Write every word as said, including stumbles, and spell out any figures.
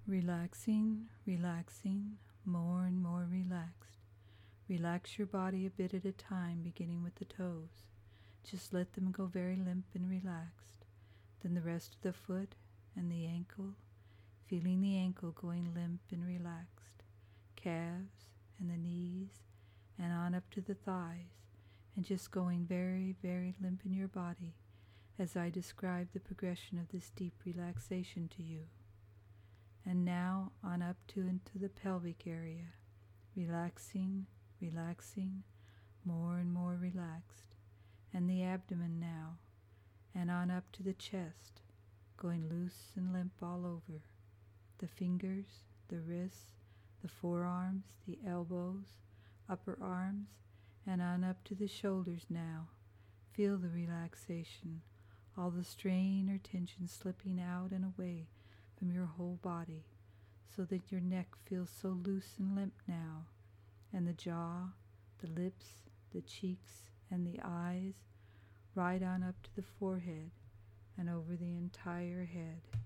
Relaxing, relaxing, more and more relaxed. Relax your body a bit at a time, beginning with the toes. Just let them go very limp and relaxed. Then the rest of the foot and the ankle, feeling the ankle going limp and relaxed. Calves and the knees and on up to the thighs, and just going very, very limp in your body as I describe the progression of this deep relaxation to you. And now on up to into the pelvic area, relaxing, relaxing, more and more relaxed. And the abdomen now, and on up to the chest, going loose and limp all over. The fingers, the wrists, the forearms, the elbows, upper arms, and on up to the shoulders now. Feel the relaxation, all the strain or tension slipping out and away from your whole body, so that your neck feels so loose and limp now, and the jaw, the lips, the cheeks, and the eyes, right on up to the forehead and over the entire head.